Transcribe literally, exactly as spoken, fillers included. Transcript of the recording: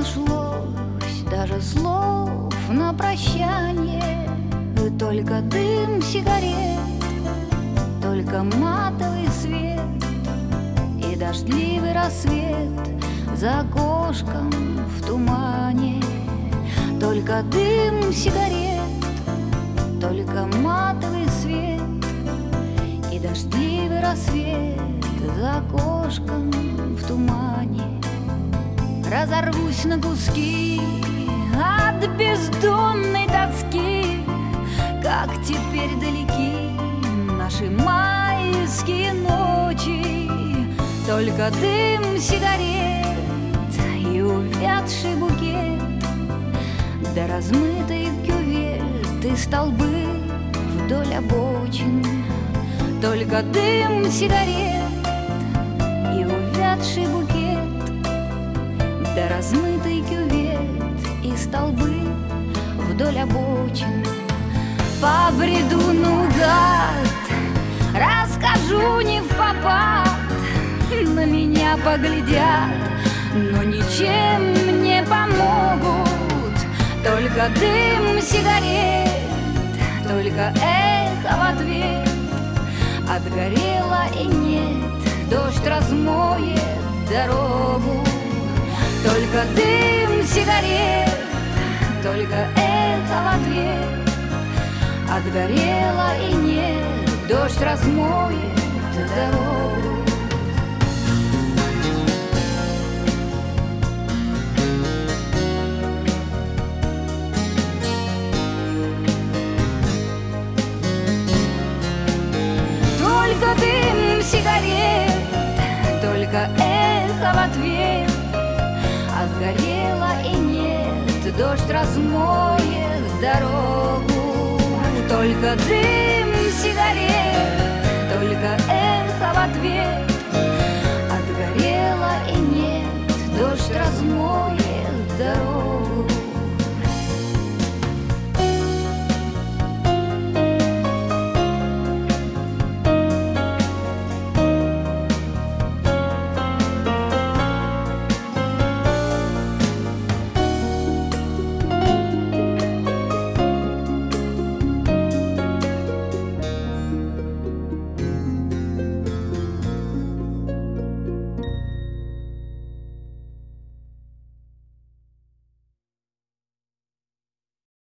нашлось даже слов на прощание. Только дым сигарет, только матовый свет и дождливый рассвет за окошком в тумане. Только дым сигарет, только матовый свет и дождливый рассвет за окошком в тумане. Разорвусь на куски от бездонной тоски, как теперь далеки наши майские ночи. Только дым сигарет и увядший букет, да размытый кювет и столбы вдоль обочин. Только дым сигарет и увядший букет, да размытый кювет и столбы вдоль обочин. Побреду наугад, расскажу не впопад, на меня поглядят, но ничем не помогут. Только дым сигарет, только эхо в ответ. Отгорело и нет, дождь размоет дорогу. Только дым сигарет, только эхо в ответ. Отгорело и нет, дождь размоет дорогу. Только дым сигарет, только эхо в ответ. Отгорело и нет, дождь размоет дорогу. Только дым сигарет, только эхо в ответ.